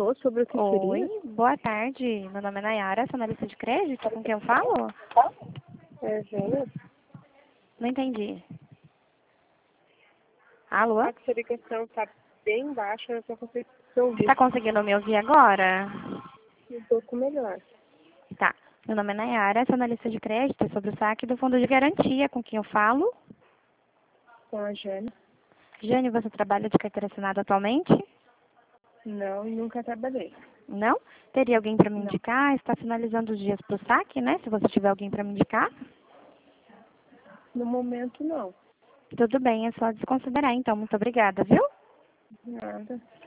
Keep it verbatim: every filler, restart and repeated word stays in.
Alô, sobre o que Oi, seria? boa tarde. Meu nome é Nayara, sou analista de crédito. Com quem eu falo? É, Jana? Não entendi. Alô? A sua ligação está bem baixa, eu só consigo te ouvir Tá conseguindo me ouvir agora? um pouco melhor. Tá. Meu nome é Nayara, sou analista de crédito sobre o saque do fundo de garantia. Com quem eu falo? Com a Jana? Jane, você trabalha de carteira assinada atualmente? Não, nunca trabalhei. Não? Teria alguém para me Não. indicar? Está finalizando os dias para o saque, né? Se você tiver alguém para me indicar. No momento, não. Tudo bem, é só desconsiderar então. Muito obrigada, viu? Nada.